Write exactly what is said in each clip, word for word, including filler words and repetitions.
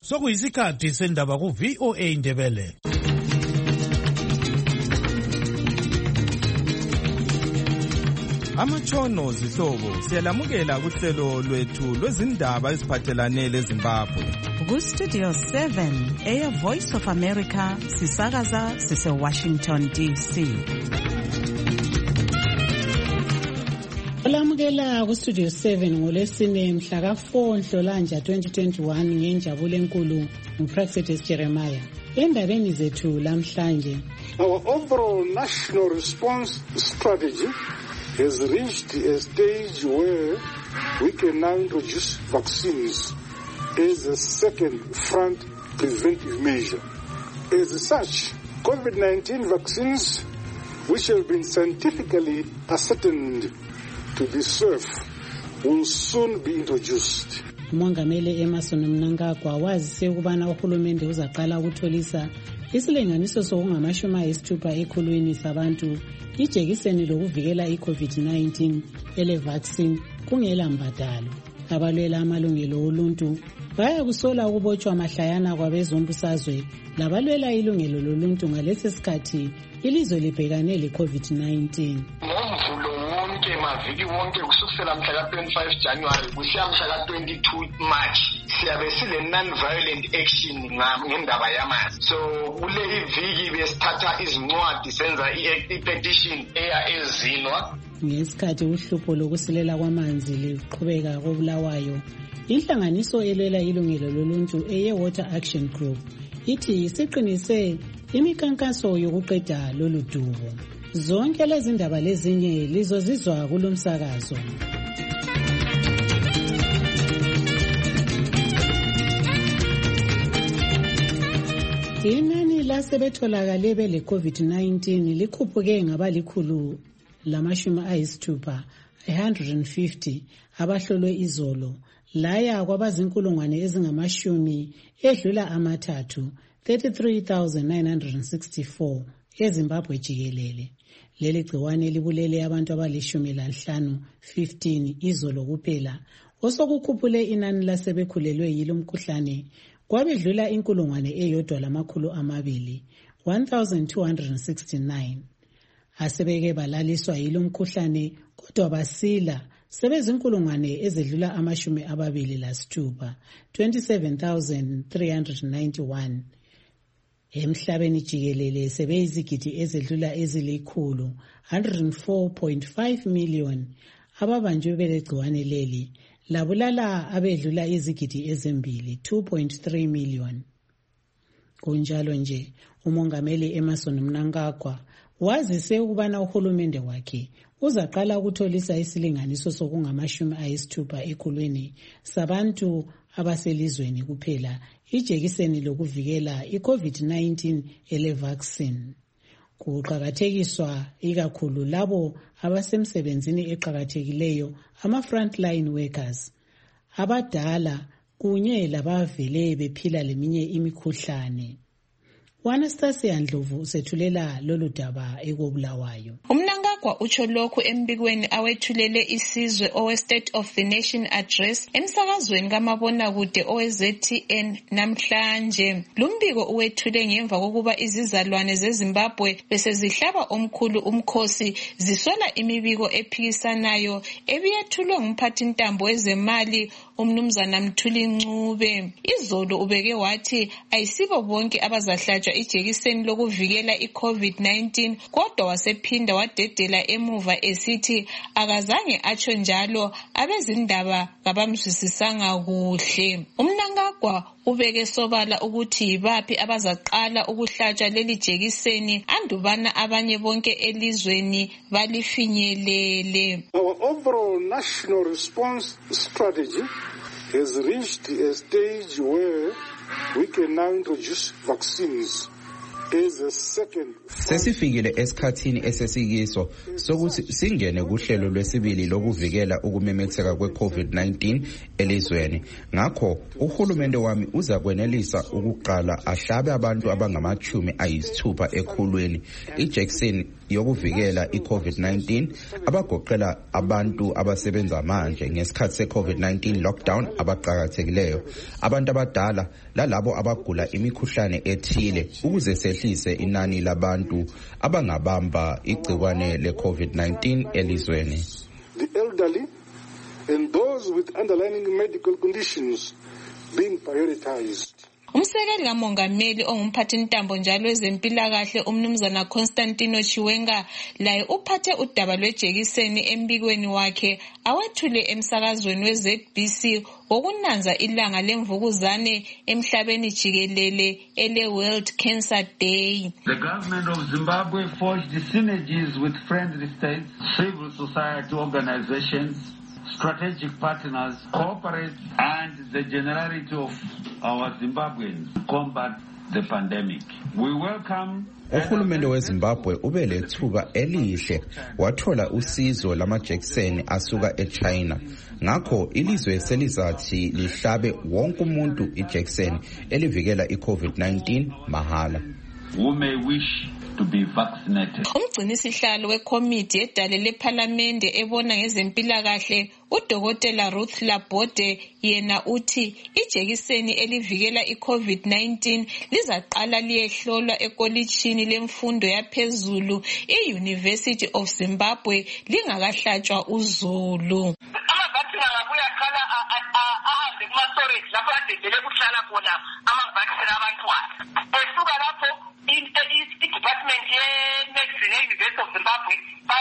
Sokuyisikhathi sendaba ku V O A Indebele. Amatshono zihlobo siyalamukela kuhlelo lwethu lwezindaba eziphathelane leZimbabwe. Ku Studio seven, Air Voice of America, sisakaza sise Washington D C. Olamukela ku Studio seven ngolesine mhla ka four Nhlolanja twenty twenty-one ngenjabulo enkulu nguPraxedes Jeremiah. Endabeni zethu lamhlanje, our overall national response strategy has reached a stage where we can now introduce vaccines as a second front preventive measure. As such, COVID nineteen vaccines, which have been scientifically ascertained to be safe, will soon be introduced. Umongameli Emmerson Mnangagwa wazise ukubana uhulumende uzaqala ukutholisa isilinganiso sokungamashumi ayisithupha ekhulwini sabantu ijekiseni lokuvikela i-COVID nineteen ele vaccine kungela mbadalo. Abalwela amalungelo oluntu baya kusola ukubotshwa mahlayana kwabezombusazwe labalwela ilungelo loluntu ngalesi sikhathi ilizwe libhekane le-COVID nineteen. Wonke maviki wonke kusukela mhla ka twenty-five January kusiya mhla ka twenty-two March siyabe sile non-violent action ngendaba yamanzi. So kule iviki besithatha izincwadi senza i-petition eya ezinwa. Ngesikhathi uhlupho lokusilela kwamanzi liqhubeka koBulawayo, inhlanganiso elwela ilungelo loluntu eye Water Action Group ithi isiqinise imikhankaso yokuqeda lolu dubo. Zonke lezi ndaba lezinye lizozizwa kulomsakazo. Inani lasebetholakale bele COVID nineteen likhuphuke ngabalikhulu lamashumi ayisithupha one hundred fifty abahlolwe izolo laya kwabazinkulungwane ezingamashumi edlula amathathu thirty-three thousand nine hundred sixty-four eZimbabwe jikelele. Leli gciwane libulele abantu abalishumi lanhlanu fifteen izolo kuphela. Osokukhuphule inani lasebekhulelwe yilo mkhuhlane kwabedlula inkulungwane eyodwa lamakhulu amabili one thousand two hundred sixty-nine. Asebeke balaliswa yilo mkhuhlane kodwa basila sebezinkulungwane ezedlula amashumi ababili lasithupha twenty-seven thousand three hundred ninety-one. Emhlabeni jikelele sebeyizigidi ezedlula ezilikhulu one hundred four point five million ababanjwe belegciwane leli labulala abedlula izigidi ezimbili two point three million. Kunjalo nje umongameli Emmerson Mnangagwa wazise ukubana uhulumende wakhe uzaqala ukutholisa isilinganiso sokungamashumi ayisithupha ekhulwini sabantu abaselizweni kuphela ijekiseni lokuvikela i-COVID nineteen ele vaccine. Kuqakathekiswa ikakhulu labo abasemsebenzini eqakathekileyo ama-frontline workers, abadala kunye labavele bephila leminye imikhuhlane. Anastasia Ndlovu usethulela lolu daba ekoBulawayo. Umnangagwa utsho lokhu embikweni awethulele isizwe owe State of the Nation Address emsakazweni kamabonakude owe Z T N namhlanje. Lumbiko uwethule ngemva kokuba izizalwane zeZimbabwe bese zihlaba omkhulu umkhosi zisola imibiko ephikisanayo ebiyethulwe ngumphathintambo wezemali uMnumzana Mthuli Ncube. Izolo ubeke wathi ayisibo bonke abazahlatshwa ijekiseni lokuvikela i-COVID nineteen kodwa wasephinda wadedela emuva esithi akazange atsho njalo abezindaba kabamzwisisanga kuhle. Umnangagwa ubeke sobala ukuthi yibaphi abazaqala ukuhlatshwa leli jekiseni andubana abanye bonke elizweni balifinyelele. Our overall national response strategy has reached a stage where we can now introduce vaccines as a second. Sesifikile esikhathini esesikiso sokuthi singene kuhlelo lwesibili lokuvikela ukumemetheka kwe-COVID nineteen elizweni. Ngakho uhulumende wami uza kwenelisa ukuqala ahlabe abantu abangamachumi ayisithupha ekhulweni ijekiseni yokuvikela i-COVID nineteen abagoqela abantu abasebenza manje ngesikhathi se-COVID nineteen lockdown abaqhakathekileyo, abantu abadala lalabo abagula imikhuhlane ethile ukuze sehlise inani labantu abangabamba igciwane le-COVID nineteen elizweni. The elderly and those with underlying medical conditions being prioritized. Umsekeli kamongameli ongumphathintambo njalo ezempilakahle umnumzana Constantino Chiwenga laye uphathe udaba lwejekiseni embikweni wakhe awethule emsakazweni we-Z B C wokunanza ilanga lemvukuzane emhlabeni jikelele ele World Cancer Day. The government of Zimbabwe forged synergies with friendly states, civil society organizations, strategic partners, cooperate, and the generality of our Zimbabweans combat the pandemic. We welcome Uhulumende weZimbabwe ubelethuba elihle wathola usizo lamajekiseni asuka eChina. Ngakho ilizwe selizathi lihlabe wonke umuntu ijekiseni elivikela i-COVID nineteen mahala. Who may wish to be vaccinated. Umgcinisihlalo wekomiti edale lephalamende ebona ngezempilakahle uDokotela Ruth Labode yena uthi ijekiseni elivikela i-COVID nineteen lizaqala liyehlolwa ekolitshini lemfundo yaphezulu i-University of Zimbabwe lingakahlatshwa uzulu. Ama-vaccine angabuya qala ahambe kuma-storage lapho adedele kuhlala khona ama-vaccine abantwana. Esuka lapho i-department ye-medicine ye-University of Zimbabwe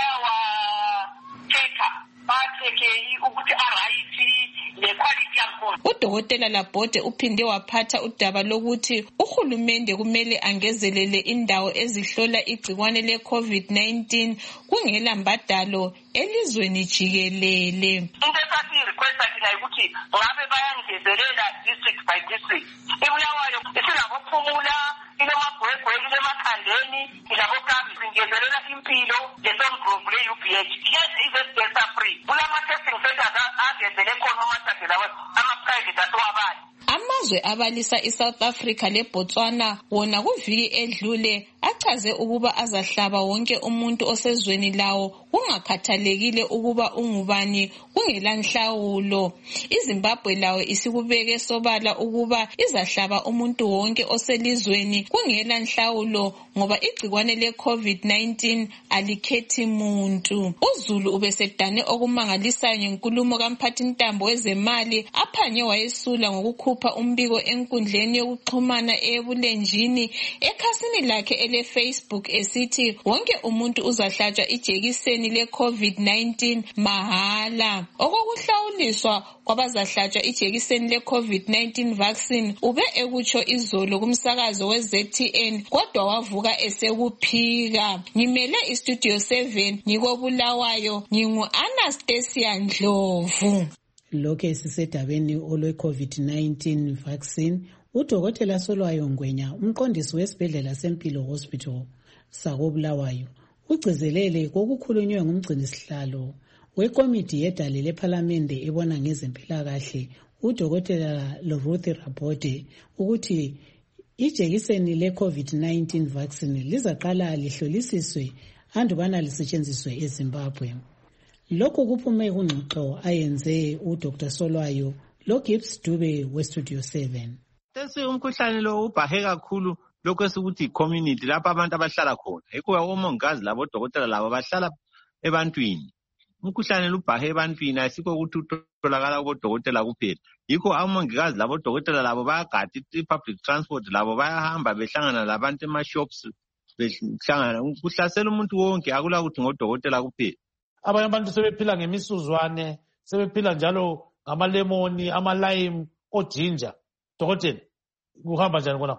bayawa-check-a ba-check-e ukuthi arayithi le-quality yakhona. UDokotela Labode uphinde waphatha udaba lokuthi uhulumende kumele angezelele indawo ezihlola igciwane le-COVID nineteen kungela mbadalo elizweni jikelele. Into esasiyi-requesta thina ukuthi ngabe bayangezelela district by district. iBulawayo isingabophumula, inemagwegwe, inemakhandeni, ilabokabi singezelela impilo lesomgruvu le-U B H. Yes, is-Delta free. Kulama-testing centers agezele khona amasade lawo ama-private atowabali. Amazwe abalisa iSouth Africa leBotswana wona kuviki edlule achaze ukuba azahlaba wonke umuntu osezweni lawo kungakhathalekile ukuba ungubani kungela nhlawulo. iZimbabwe lawo isikubeke sobala ukuba izahlaba umuntu wonke oselizweni kungela nhlawulo ngoba igciwane le-COVID nineteen alikhethi muntu. uZulu ubesedane okumangalisayo ngenkulumo kamphathintambo wezemali aphanye wayesula ngokukhupha umbiko enkundleni yokuxhumana ebulenjini ekhasini lakhe ele Facebook esithi wonke umuntu uzahlatshwa ijekiseni le-COVID nineteen mahala. Okokuhlawuliswa kwabazahlatshwa ijekiseni le-COVID nineteen vaccine ube ekutsho izolo kumsakazo we-Z T N kodwa wavuka esekuphika. Ngimele istudio seven ngikobulawayo ngingu-Anastasia Ndlovu. Lokho esisedabeni olwe-COVID nineteen vaccine, uDokotela Solwayo Ngwenya, umqondisi wesibhedlela sempilo hospital sakobulawayo, ugcizelele kokukhulunywe ngumgcinisihlalo wekomiti yedale lephalamende ebona ngezempilakahle uDokotela Ruth Labode ukuthi ijekiseni le-COVID nineteen vaccine lizaqala lihlolisiswe andubana lisetshenziswe eZimbabwe. Lokhu kuphume kungxoxo ayenze uDoctor Solwayo loGibbs Dube weStudio seven. Tesi umkhuhlane lo ubhahe kakhulu lokho esikuthi community lapha abantu abahlala khona. Yikho omongikazi labo dokotela labo bahlala ebantwini. Umkhuhlane lo ubhahe ebantwini asikho ukuthi utholakala kubodokotela kuphela. Yikho omongikazi labo dokotela labo bayagada i-public transport labo bayahamba behlangana labantu ema-shops behlangana ukuhlasela umuntu wonke akula ukuthi ngodokotela kuphela. Abanye abantu sebephila ngemisuzwane, sebephila njalo ngamalemoni, amalime, ojinja. Dokotela, kuhamba njani kona?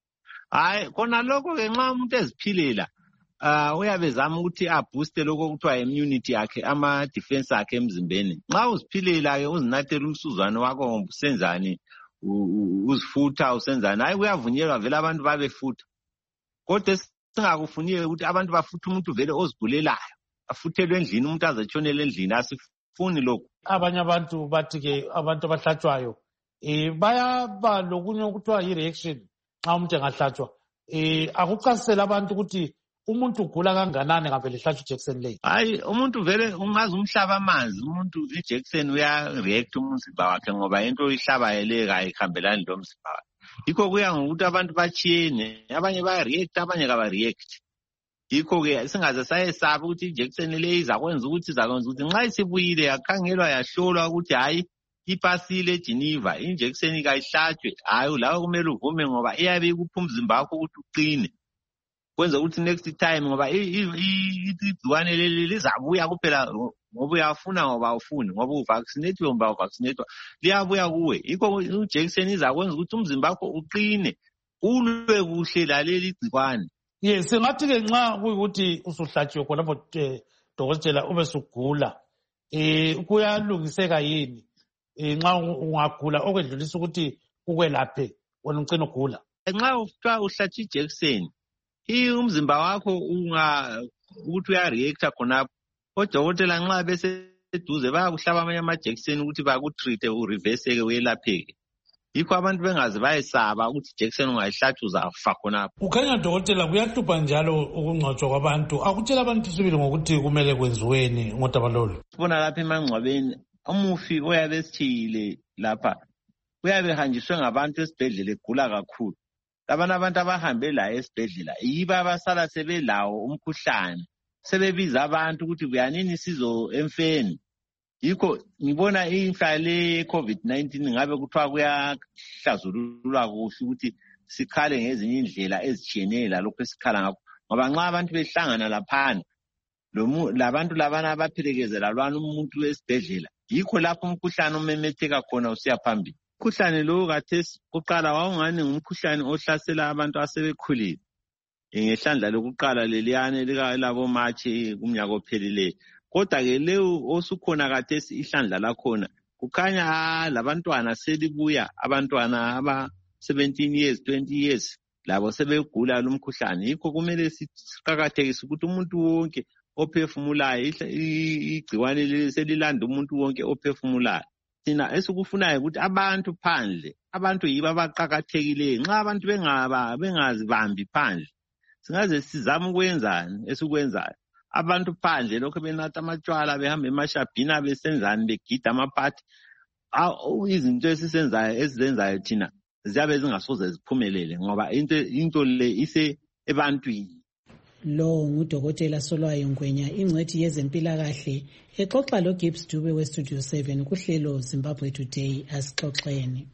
Hayi, kona lokho ke nxa umuntu eziphilela, uh, uyabe zama ukuthi abooste lokho kuthiwa immunity yakhe, ama defense akhe emzimbeni. Nxa uziphilela ke uzinathela umsuzwane wakho usenzani, uzifutha usenzani. Hayi kuyavunyelwa vele abantu babefutha. Kodwa singakufuniye ukuthi abantu bafuthe umuntu vele ozigulelayo. Afuthelwe endlini umuntu azatshonela endlini asifuni lokho. Abanye abantu bathi ke abantu abahlatshwayo eh bayaba lokunye okuthiwa i-reaction xa umuntu engahlatshwa. Eh akuchasisela abantu ukuthi umuntu ugula kanganani ngavele hlatshwe ijekiseni leyo? Hayi, umuntu vele ungazi umhlaba amanzi, umuntu ijekiseni uya-react umzimba wakhe ngoba into oyihlabayo leyo ayihambelani lomzimba wakhe. Yikho kuya ngokuthi abantu bachiyene, abanye baya-react, abanye kaba-react. Yikho-ke singaze sayesaba ukuthi ijekiseni leyo izakwenza ukuthi izakwenza ukuthi nxa isibuyile yakhangelwa yahlolwa ukuthi hhayi ipasile eGeneva, injekiseni kayihlatshwe, hhayi lawe kumele uvume ngoba iyabe ikupha umzimba wakho ukuthi uqine. Kwenza ukuthi next time ngoba igciwane leli lizabuya kuphela ngoba uyafuna ngoba awufuni, ngoba uvaccinate ngoba uvaccinate liyabuya kuwe. Yikho ijekiseni izakwenza ukuthi umzimba wakho uqine ulwe kuhle laleli gciwane. Yes, singathi-ke nxa kuyukuthi usuhlatshiwe khonapho dokotela ube sugula, um kuyalungiseka yini nxa ungagula okwedlulisa ukuthi ukwelaphe wena ucina ugula? Nxa kuthiwa uhlatshwe ijekiseni, umzimba wakho ukuthi uya-reacta khonapho, odokotela nxa beseduze bayakuhlaba amanye amajekiseni ukuthi bakutreate ureverseke uyelapheke. Yikho abantu bengazi bayesaba ukuthi ijekiseni ungayihlatshwa uzafa khonapho. Kukhanya dokotela kuyahlupha njalo ukungcwatshwa kwabantu. Akutshela abantu sibili ngokuthi kumele kwenziweni ngodaba lolu. Sibona lapha emangcwabeni umufi oyabe esithiyile lapha uyabe hanjiswe ngabantu esibhedlela egula kakhulu. Labana abantu abahambe laye esibhedlela yibo abasala sebelawo umkhuhlane, sebebiza abantu ukuthi buyanini sizo emfeni. Yikho ngibona imfa le COVID nineteen ngabe kuthiwa kuyahlazululwa kuhle ukuthi sikhale ngezinye indlela ezitshiyeneyo lalokho esikhala ngakho, ngoba nxa abantu behlangana laphana labantu labana abaphelekezela lwana umuntu wesibhedlela, yikho lapho umkhuhlane umemetheka khona usiya phambili. Umkhuhlane lo kathesi kuqala wawungani ngumkhuhlane ohlasela abantu asebekhulile. Ngehlandla lokuqala leliyane labo March kumnyaka ophelileyo. Kodwa-ke leyo osukhona kathesi ihlandla lakhona kukhanya labantwana selibuya, abantwana aba-seventeen years, twenty years labo sebegula lumkhuhlane. Yikho kumele siqakathekise ukuthi umuntu wonke ophefumulayo igciwane leli selilanda umuntu wonke ophefumulayo. Thina esikufunayo ukuthi abantu phandle, abantu yibo abaqakathekileyo. Nxa abantu bengazibambi phandle, singaze sizame ukwenzani esikwenzayo. Abantu phandle lokho benatha amatshwala, behamba emashabhini besenzani, begida amaphathi, izinto esizenzayo esizenzayo thina ziyabe zingasoze ziphumelele ngoba into into le ise ebantwini. Lo ngudokotela Solwayo Ngwenya, ingcwethi yezempilakahle, exoxa lo Gibbs Dube we Studio seven kuhlelo Zimbabwe Today. Asixoxeni.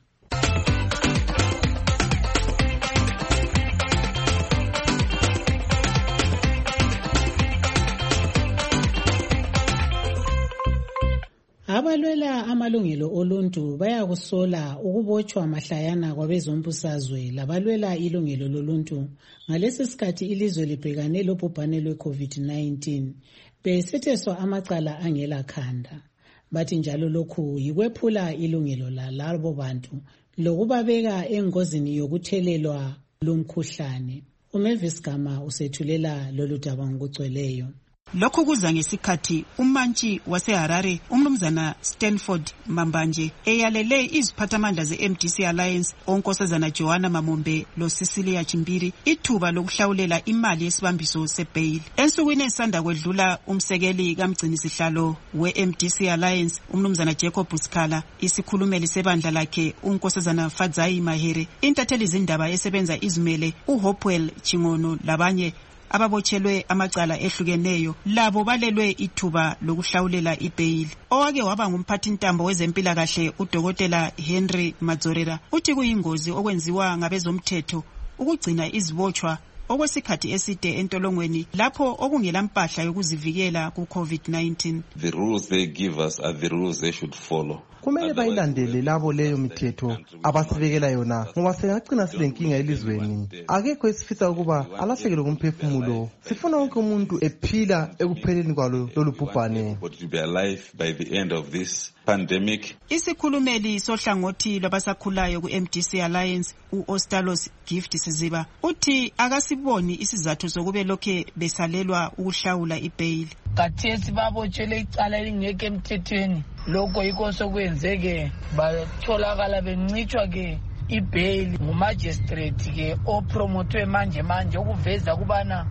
Abalwela amalungelo oluntu bayakusola ukubotshwa mahlayana kwabezombusazwe labalwela ilungelo loluntu ngalesi sikhathi ilizwe libhekane lobhubhane lwe-COVID nineteen, besetheswa amacala angela khanda. Bathi njalo lokhu yikwephula ilungelo lalabo bantu lokubabeka engozini yokuthelelwa lumkhuhlane. uMavis Gama usethulela lolu daba ngokugcweleyo. Lokhu kuza ngesikhathi umantshi waseHarare umnumzana Stanford Mambanje eyalele iziphathamandla ze-M D C Alliance onkosazana Joanna Mamombe lo Cecilia Chimbiri ithuba lokuhlawulela imali yesibambiso sebail. Ensukwini esanda kwedlula umsekeli kamgcinisihlalo we-M D C Alliance umnumzana Jacob Buskala, isikhulumeli sebandla lakhe unkosazana Fadzayi Mahere, intatheli zindaba esebenza izimele uHopewell Chingono labanye ababotshelwe amacala ehlukeneyo labo balelwe ithuba lokuhlawulela ibail. Owake waba ngumphathintambo wezempilakahle udokotela Henry Madzorera uthi kuyingozi okwenziwa ngabezomthetho ukugcina izibotshwa okwesikhathi eside entolongweni lapho okungela mpahla yokuzivikela ku-COVID nineteen. The rules they give us are the rules they should follow. Kumele bayilandele labo leyo mithetho abasibekela yona ngoba singagcina silenkinga elizweni. Akekho esifisa ukuba alahlekelwe ngumphefumulo. Sifuna wonke umuntu ephila ekupheleni kwalo lolu bhubhane. To be alive by the end of this pandemic. Isikhulumeli sohlangothi lwabasakhulayo ku-M D C Alliance u-Ostalos Gift Siziba uthi akasiboni isizathu sokube lokhe besalelwa ukuhlawula ibail. Kathesi babotshele icala elingekho emthethweni, lokho yikho sokwenzeke batholakala bencitshwa ke ibail ngumagistrate ke opromotwe manje manje ukuveza kubana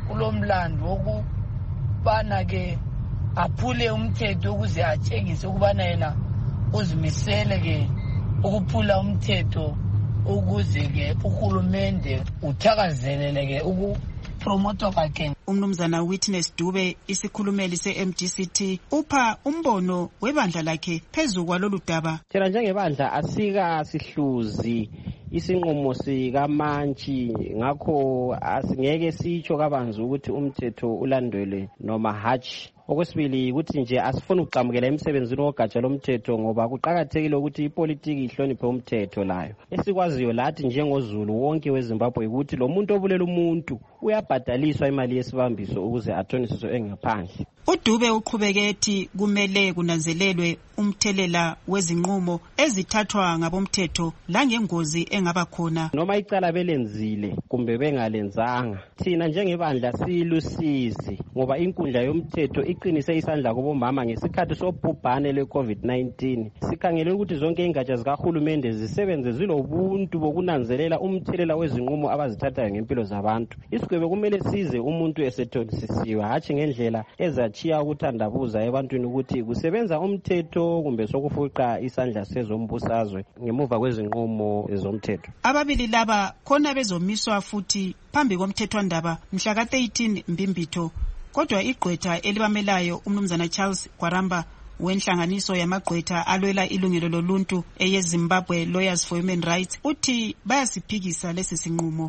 kulomlando wokubana ke aphule umthetho ukuze atshengise ukubana yena uzimisele ke ukuphula umthetho ukuze ke uhulumende uthakazelele ke ukupromotwa kwakhe. Umnumzana Witness Dube, isikhulumeli se-M D C T, upha umbono webandla lakhe phezu kwalolu daba. Thina njengebandla asika sihluzi isinqumo sikamantshi, ngakho asingeke sitsho kabanzi ukuthi umthetho ulandwele noma hatshi. Okwesibili ukuthi nje asifuna ukuqhamukela emsebenzini wogatsha lomthetho ngoba kuqakathekile ukuthi ipolitiki ihloniphe umthetho layo. Esikwaziyo lathi njengozulu wonke weZimbabwe ukuthi lo muntu obulela umuntu uyabhadaliswa imali yesibambiso ukuze athonisiswe engaphandle. uDube uqhubeke ethi kumele kunanzelelwe umthelela wezinqumo ezithathwa ngabomthetho langengozi engaba khona. Noma icala belenzile kumbe bengalenzanga, thina njengebandla silusizi ngoba inkundla yomthetho iqinise isandla kubomama ngesikhathi sobhubhane lwe-COVID nineteen. Sikhangele ukuthi zonke ingatsha zikahulumende zisebenze zilobuntu bokunanzelela umthelela wezinqumo abazithathayo ngempilo zabantu. Isigwebo kumele size umuntu esethonisisiwe, hatshi ngendlela ezachiya ukuthandabuza ebantwini ukuthi kusebenza umthetho kumbe sokufuqa isandla sezombusazwe ngemuva kwezinqumo zomthetho. Ababili laba khona bezomiswa futhi phambi komthethwandaba mhla ka thirteen Mbimbitho. Kodwa igqwetha elibamelayo umnumzana Charles Kwaramba wenhlanganiso yamagqwetha alwela ilungelo loluntu eyeZimbabwe Lawyers for Human Rights uthi bayasiphikisa lesi sinqumo.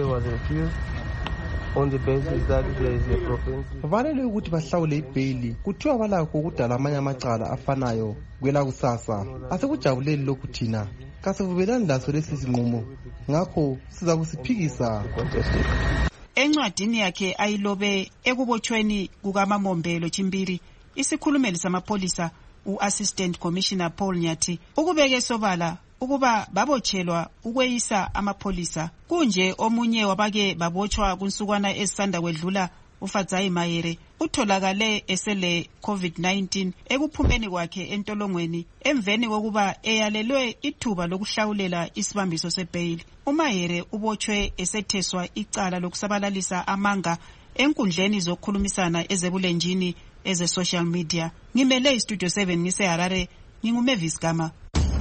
On the basis that there is a propensity. Valele ukuthi bahlawule ibheli kuthiwa balakho ukudala amanye amacala afanayo kwela kusasa. Asekujabuleli lokhu thina kasivubelani laso lesi sinqumo, ngakho siza kusiphikisa. Encwadini yakhe ayilobe ekubotshweni kukaMamombelo Chimbiri, isikhulumeli samapholisa u-Assistant Commissioner Paul Nyathi ukubeke sobala ukuba babotshelwa ukweyisa amapholisa. Kunje omunye wabake babotshwa kunsukwana esisanda kwedlula uFadzayi Mayere utholakale esele COVID nineteen ekuphumeni kwakhe entolongweni emveni kokuba eyalelwe ithuba lokuhlawulela isibambiso sebail. uMayere ubotshwe esetheswa icala lokusabalalisa amanga enkundleni zokukhulumisana ezebulenjini eze social media. Ngimele iStudio seven ngise Harare, nginguMavis Gama.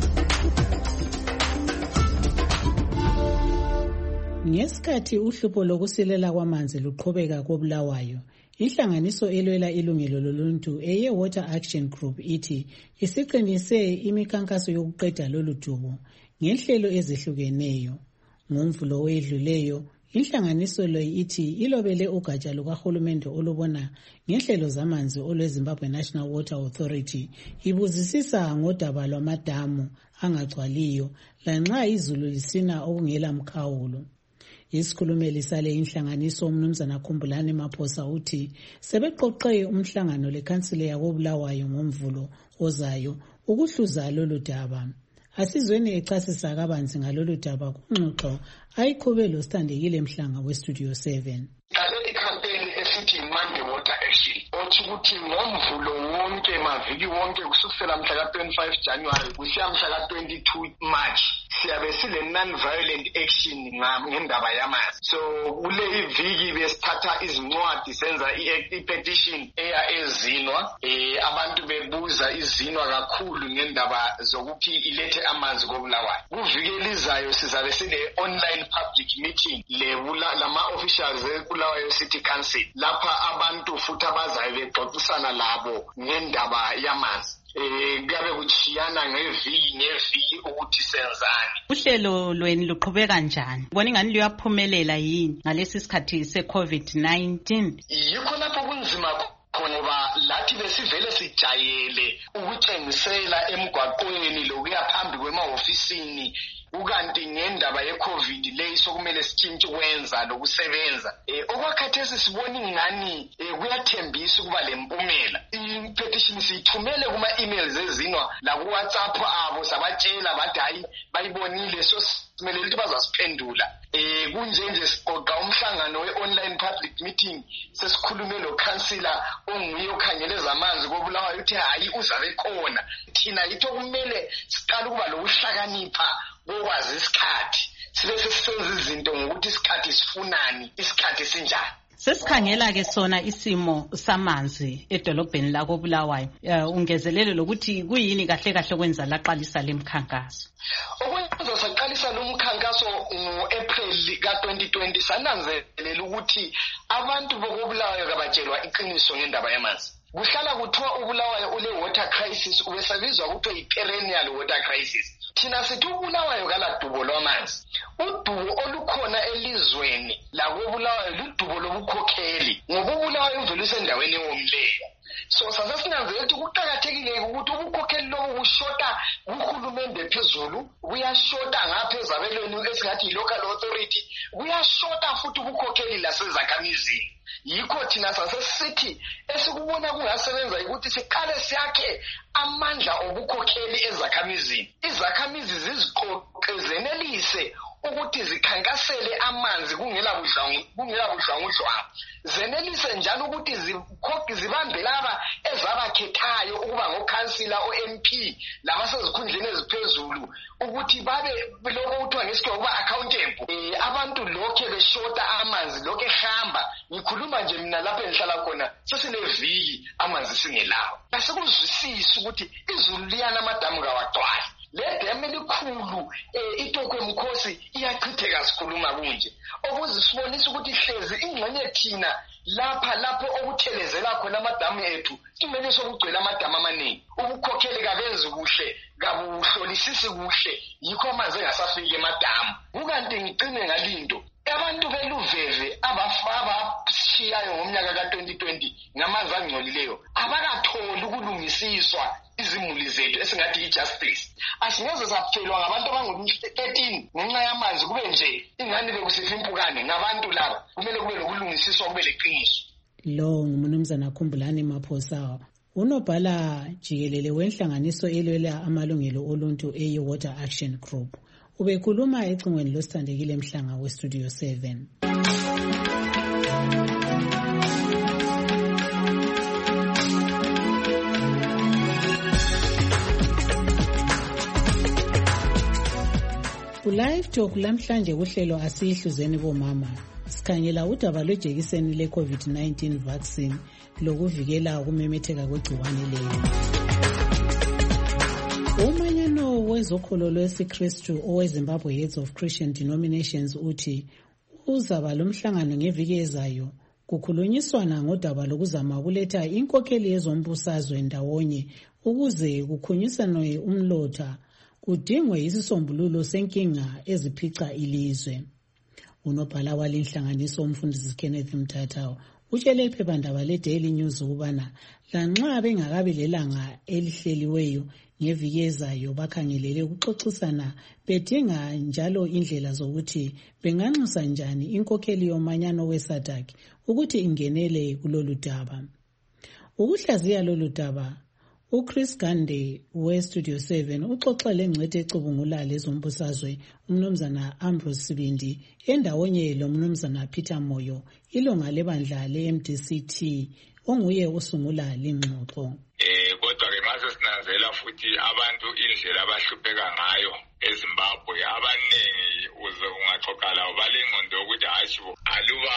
Ngesikhathi uhlupho lokusilela kwamanzi luqhubeka koBulawayo, inhlanganiso elwela ilungelo loluntu eye Water Action Group ithi isiqinise imikhankaso yokuqeda lolu dubo ngenhlelo ezihlukeneyo. Ngomvulo owedluleyo, inhlanganiso lo ithi ilobele ugatsha lukahulumende olubona ngenhlelo zamanzi olweZimbabwe National Water Authority ibuzisisa ngodaba lwamadamu angagcwaliyo lanxa izulu lisina okungela mkhawulo. Isikhulumeli sale inhlanganiso umnumzana Khumbulani Maphosa uthi sebeqoqe umhlangano lekhansile yakoBulawayo ngomvulo ozayo ukuhluza lolu daba. Asizweni echasisa kabanzi ngalolu daba kungxoxo ayiqhube lo Standekile Mhlanga weStudio seven. Kale campaign esithi Monday Water Action othi ukuthi ngomvulo wonke maviki wonke kusukela mhla ka twenty-five January kusiya mhla ka twenty-two March siyabe sile non-violent action ngendaba yamanzi. So kule iviki besithatha izincwadi senza i-petition eya ezinwa, eh abantu bebuza izinwa kakhulu ngendaba zokuthi ilethe amanzi koBulawayo. Kuviki elizayo sizabe sile online public meeting lebula lama officials eBulawayo City Council lapha abantu futhi abazayo bexoxisana labo ngendaba yamanzi. Eh ngabe kuchiyana ngeviki ngeviki ukuthi senzani. Uhlelo lweni luqhubeka kanjani? Bona ingani luyaphumelela yini ngalesi sikhathi se-COVID nineteen? Yikho lapho kunzima ngoba lathi besivele sijayele ukutshengisela emgwaqweni lokuya phambi kwemahofisini ukanti ngendaba ye-COVID leyi sokumele sitshintshe ukwenza lokusebenza. Eh okwakhathesi sibona ingani kuyathembisa ukuba lempumela. I-petition siyithumele kuma-emails ezinwa la ku-WhatsApp abo sabatshela bathi hayi bayibonile so simele ukuthi bazasiphendula. Eh kunje nje siqoqa umhlangano we-online public meeting sesikhulume lo councillor onguye okhangele zamanzi koBulawayo uthi hayi uzabe khona. Thina yitho kumele siqala ukuba lokuhlakanipha kokwazi isikhathi sibe sesisenza izinto ngokuthi isikhathi sifunani isikhathi sinjani. Sesikhangela ke sona isimo samanzi edolobheni la koBulawayo. Uh, ungezelele lokuthi kuyini kahle kahle kwenza laqalisa lemkhankaso. Okwenza saqalisa lo mkhankaso ngo-April ka twenty twenty sananzelela ukuthi abantu bokoBulawayo kabatshelwa iqiniso ngendaba yamanzi. Kuhlala kuthiwa uBulawayo ule water crisis, ubesabizwa ukuthi i-perennial water crisis. Thina sithi uBulawayo kala dubo lwamanzi. Udubo olukhona elizweni la koBulawayo ludubo lobukhokheli. Ngoba uBulawayo uvela usendaweni ewomleyo. So sase sinanzelela ukuthi kuqakathekile ukuthi ubukhokheli lobu bushota kuhulumende phezulu, buyashota ngapha ezabelweni esingathi local authority, buyashota futhi ubukhokheli lasezakhamizini. Yikho thina sasesithi esikubona kungasebenza ukuthi siqale siyakhe amandla obukhokheli ezakhamizini. Izakhamizi ziziqoqe zenelise ukuthi zikhankasele amanzi kungela budlwangu kungela budlwangudlwangu. Zenelise njalo ukuthi zikhokhe zibambe laba ezabakhethayo ukuba ngokhansila o-M P labasezikhundleni eziphezulu ukuthi babe lokho kuthiwa ngesikho kuba accountable. Eh, abantu lokhe beshota amanzi lokhe ehamba. Ngikhuluma nje mina lapha engihlala khona sesineviki amanzi singelawo. Asikuzwisisi ukuthi izulu liyana amadamu kawagcwali. Le dam elikhulu iTokwe Mkhosi iyachitheka sikhuluma kunje. Okuze sibonise ukuthi hlezi ingxenye thina lapha lapho okuthelezela khona amadamu ethu simele sokugcwela amadamu amaningi. Ubukhokheli kabenzi kuhle kabuhlolisisi kuhle yikho amanzi engasafiki emadamu. Kukanti ngicine ngalinto abantu beluveve abafaba sishiyayo ngomnyaka ka twenty twenty ngamanzi angcolileyo abakatholi ukulungisiswa izimuli zethu esingathi i-justice. Asingeze saphelwa ngabantu abangu-thirteen ngenxa yamanzi kube nje ingane bekusifa impukane ngabantu laba. Kumele kube lokulungisiswa, kube leqiniso. Lo ngumnumzana Khumbulani Maphosa, unobhala jikelele wenhlanganiso elwela amalungelo oluntu e-Water Action Group. Ubekhuluma ecingweni losithandekile Mhlanga we-Studio seven. Live Talk lamhlanje kuhlelo asihluzeni bomama. Sikhangela udaba lwejekiseni le-COVID nineteen vaccine lokuvikela ukumemetheka kwegciwane leli. Umanyano wezokholo lwesikristu oweZimbabwe Heads of Christian Denominations uthi uzaba lomhlangano ngeviki ezayo kukhulunyiswana ngodaba lokuzama ukuletha inkokheli yezombusazwe ndawonye ukuze kukhunyiswane umlotha kudingwe isisombululo senkinga eziphica ilizwe. Unobhala walenhlanganiso umfundisi Kenneth Mthatha utshele iphephandaba le-Daily News ukubana lanxa bengakabi lelanga elihleliweyo ngeviki ezayo bakhangelele ukuxoxisana bedinga njalo indlela zokuthi benganxusa njani inkokheli yomanyano weSADC ukuthi ingenele kulolu daba. Ukuhlaziya lolu daba uChris Gande we-Studio seven uxoxele ngcethe ecubungula lezombusazwe umnumzana Ambrose Sibindi endawonye lo mnumzana Peter Moyo ilunga lebandla le-M D C T onguye usungula lengxoxo. Eh kodwa ke mase sinanzela futhi abantu indlela abahlupheka ngayo eZimbabwe abaningi uze ungaxoxa lawo balengqondo ukuthi hashibo aluba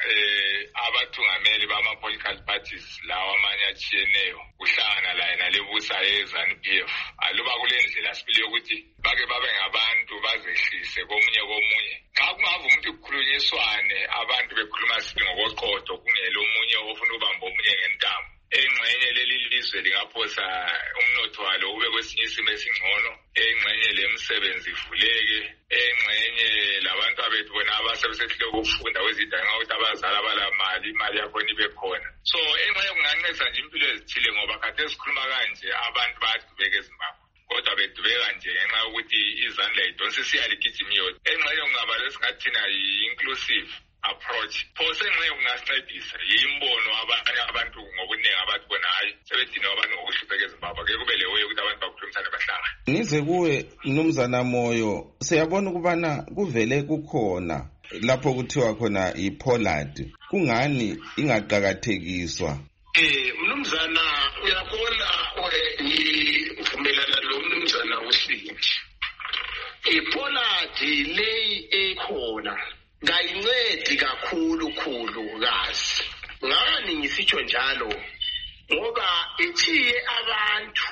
eh abathungameli bama-political parties lawa amanye achiyeneyo uhlangana la yena lebusa ye-ZANU-P F aluba kule ndlela sibili yokuthi bake babe ngabantu bazehlise komunye komunye. Xa kungava umuntu kukhulunyiswane abantu bekhuluma sithi ngokoqotho kungelo omunye ofuna ukubamba omunye ngentamo. Engxenye leli lizwe lingaphosa umnotho walo ube kwesinye isimo esingcono, engxenye lemisebenzi ivuleke, engxenye labantu abethu bona abasebesehluleka ukufunda kwezindawo ukuthi abazali abalamali imali yakhona ibe khona. So engxenye kunganceda nje impilo ezithile ngoba kade sikhuluma kanje abantu bayadubeka eZimbabwe kodwa bedubeka nje ngenxa yokuthi izandla idonse siyaligijimiyo. Engxenye kungaba lesingathina yi-inclusive approach. Phose engxenye kungasincedisa yimbono abanye abantu ngobuningi abathi bona hayi sebedina abantu ngokuhlupheka eZimbabwe ke kube lewe ukuthi abantu bakhulumisane bahlanga. Nize kuwe mnumzana Moyo siyabona ukubana kuvele kukhona lapho kuthiwa khona iPollard kungani ingaqhakathekiswa. Eh mnumzana uyabona ngivumelana lo mnumzana uSindi. iPollard leyi ekhona kayincedi kakhulu khulu kazi. Ngani ngisitsho njalo? Ngoba ithiye abantu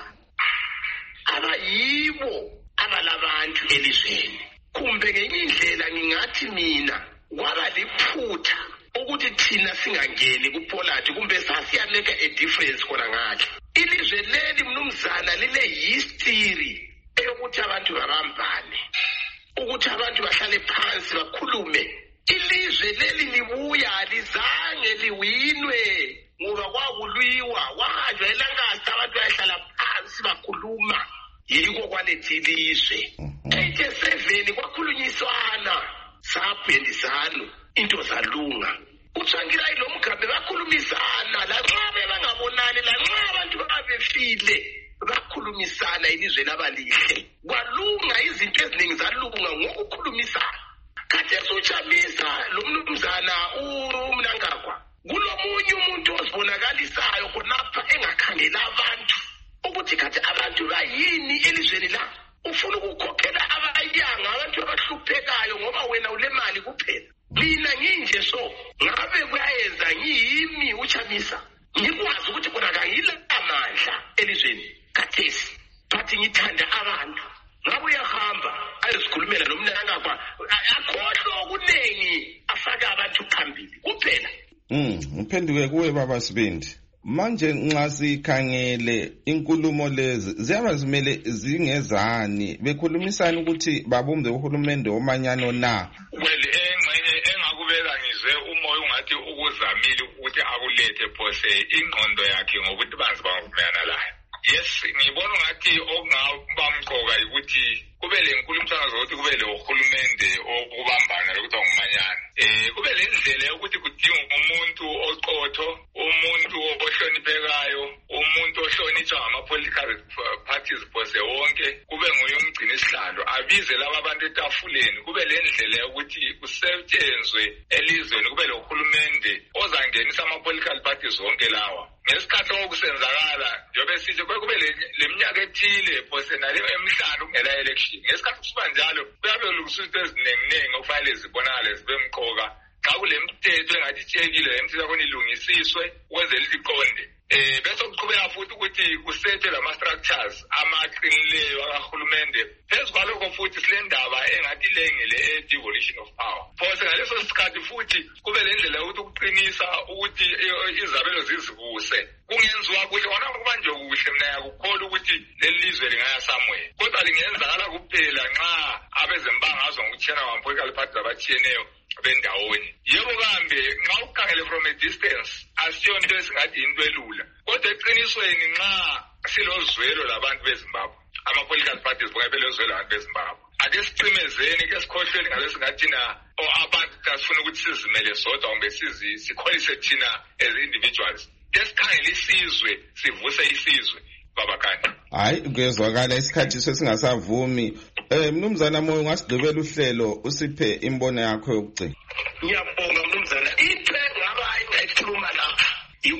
abayibo abalabantu elizweni. Kumbe ngenye indlela ngingathi mina kwaba liphutha ukuthi thina singangeni kuPollard kumbe sasiyameka a difference khona ngakhe. Ilizwe leli mnumzana lile history eyokuthi abantu babambane, ukuthi abantu bahlale phansi bakhulume. Ilizwe leli libuya lizange liwinwe ngoba kwakulwiwa, kwahanjwa eLancaster abantu bayahlala phansi bakhuluma. Yiko kwalethi ilizwe. eighty-seven kwakhulunyiswana saphendisana into zalunga. Utshangilayi lo Mugabe bakhulumisana lanxa bengabonani, lanxa abantu babefile bakhulumisana ilizwe labalihle. Kwalunga izinto eziningi zalunga ngokukhulumisana. Khathesi uJamisa lo mnumzana uMnangagwa kulomunye umuntu ozibonakalisayo khonapha engakhangela abantu ukuthi khathi abantu bayini elizweni la. Ufuna ukukhokhela abayanga abantu abahluphekayo ngoba wena ulemali kuphela. Mina nginje so ngabe kuyayenza ngiyimi uJamisa ngikwazi ukuthi kona kangila amandla elizweni khathesi, but ngithanda abantu. Ngabe uyahamba ayesikhulumela noMnangagwa akhohlwa okuningi afaka abantu phambili kuphela. Mm, ngiphenduke kuwe baba Sibindi. Manje nxa sikhangele inkulumo lezi ziyaba zimele zingezani bekhulumisana ukuthi babumbe uhulumende omanyano na? Well, engxenye engakubeka ngizwe umoya ungathi ukuzamile ukuthi akulethe phose ingqondo yakhe ngokuthi banzi bangavumelana layo. Yes, ngibona ngathi okungabamqoka ukuthi kube le nkulumisana zokuthi kube le uhulumende okubambana lokuthi ngumanyana. Eh kube le ndlela yokuthi kudinga umuntu oqotho, umuntu ohloniphekayo, umuntu ohlonitshwa ngama-political parties phose wonke, kube nguye umgcini isihlalo, abize laba abantu etafuleni. Kube le ndlela yokuthi kusetshenzwe elizweni, kube le uhulumende ozangenisa ama-political parties wonke lawa. Ngesikhathi okusenzakala njobe sithi kube leminyaka ethile phose nale emihlanu kungela election. Ngesikhathi kusiba njalo kuyabe kulungiswa ezinenginengi okufanele zibonakale zibemqoka. Xa kule mthetho engathi itshekile le mthetho yakhona ilungisiswe ukwenzela iqonde. Eh bese kuqhubeka futhi ukuthi kusethwe lama structures amaqinileyo akahulumende. Phezu kwalokho futhi sile ndaba engathi lengele devolution of power. Phose ngaleso sikhathi futhi kube le ndlela yokuthi ukuqinisa ukuthi izabelo zizibuse. Kungenziwa kuhle wona kuba nje kuhle mina yakukholwa ukuthi leli lizwe lingaya somewhere. Kodwa lingenzakala kuphela nxa abezembangazwe ngokuthena ngama-political parties abatshiyeneyo bendawonye. Yebo kambe nxa ukhangele from a distance asiyo into esingathi into elula. Kodwa eqinisweni nxa silozwelo labantu beZimbabwe, ama-political parties bonke belozwelo labantu beZimbabwe, ake sicimezeni ke sikhohlweni ngalesingathi na abantu sifuna ukuthi sizimele sodwa kumbe sizi sikholise thina as individuals. Ke sikhangele isizwe sivuse isizwe babakani. Hayi kuyezwakala isikhathi sesingasavumi. Eh mnumzana Moyo ngasigqibela uhlelo usiphe imbono yakho yokugcina. Ngiyabonga mnumzana. Into engaba ingayikhuluma lapha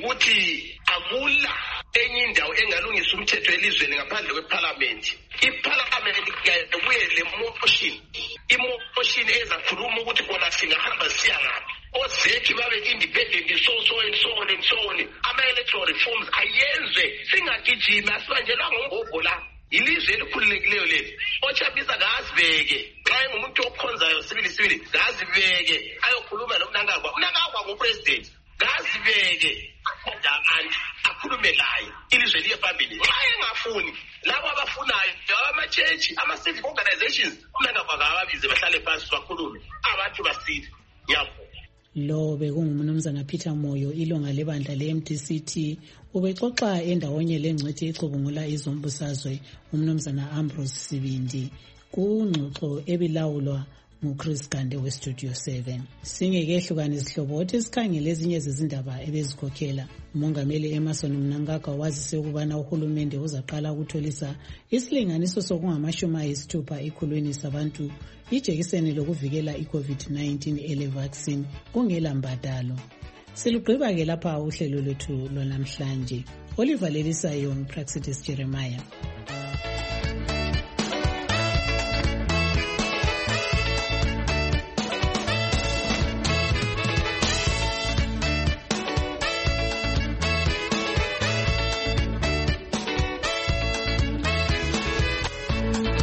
ukuthi akula enye indawo engalungisa umthetho elizweni ngaphandle kweParliament. IParliament kuye le motion. Imotion ezakhuluma ukuthi kona singahamba siya ngaphi. Ozethi babe independent so so and so on and so on. Ama-electoral reforms ayenze singagijima asibanjelwa ngombhobho la. Ilizwe elikhululekileyo leli. OJamisa ngazibeke xa engumuntu okhonzayo sibili sibili ngazibeke ayokhuluma noMnangagwa. uMnangagwa ngupresident. Ngazibeke abantu akhulume laye ilizwe liye phambili. Xa engafuni labo abafunayo ama-church, ama-civic organizations uMnangagwa ngababize bahlale phansi bakhulume abantu basile. Ngiyabonga. Lo bekungumnumzana Peter Moyo, ilunga lebandla le-M D C T, ubexoxa endawonye lengcwethi ecubungula izombusazwe umnumzana Ambrose Sibindi kungxoxo ebilawulwa nguChris Gande weStudio seven. Singekehlukana izihlobothi sikhangele ezinye zezindaba ebezikhokhela. Umongameli Emmerson Mnangagwa wazise ukubana uhulumende uzaqala ukutholisa isilinganiso sokungamashumi ayisithupha ekhulwini sabantu ijekiseni lokuvikela i-COVID nineteen ele vaccine kungela mbadalo. Silugqiba ke lapha uhlelo lwethu lwanamhlanje. Oliver Lelisayo, Praxidis Jeremiah.